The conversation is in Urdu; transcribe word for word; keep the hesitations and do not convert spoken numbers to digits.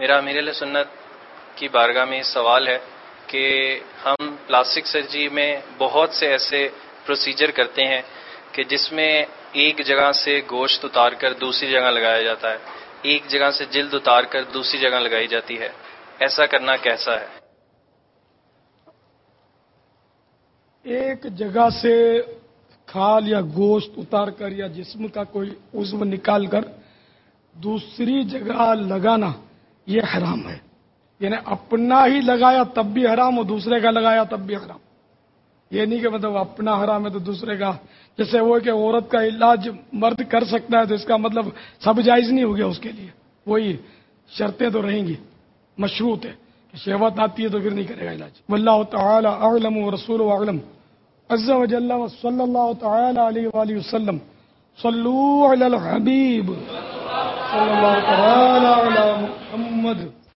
میرا امیر اہل سنت کی بارگاہ میں سوال ہے کہ ہم پلاسٹک سرجری میں بہت سے ایسے پروسیجر کرتے ہیں کہ جس میں ایک جگہ سے گوشت اتار کر دوسری جگہ لگایا جاتا ہے، ایک جگہ سے جلد اتار کر دوسری جگہ لگائی جاتی ہے، ایسا کرنا کیسا ہے؟ ایک جگہ سے کھال یا گوشت اتار کر یا جسم کا کوئی عضو نکال کر دوسری جگہ لگانا یہ حرام ہے. یعنی اپنا ہی لگایا تب بھی حرام اور دوسرے کا لگایا تب بھی حرام. یہ نہیں کہ مطلب اپنا حرام ہے تو دوسرے کا، جیسے وہ کہ عورت کا علاج مرد کر سکتا ہے تو اس کا مطلب سب جائز نہیں ہو گیا اس کے لیے. وہی شرطیں تو رہیں گی، مشروط ہے کہ شہوت آتی ہے تو پھر نہیں کرے گا علاج. واللہ تعالی اعلم ورسولہ اعلم عز وجل صلی اللہ تعالی علیہ وآلہ وسلم. صلوا علی الحبیب صلی اللہ تعالی علی محمد.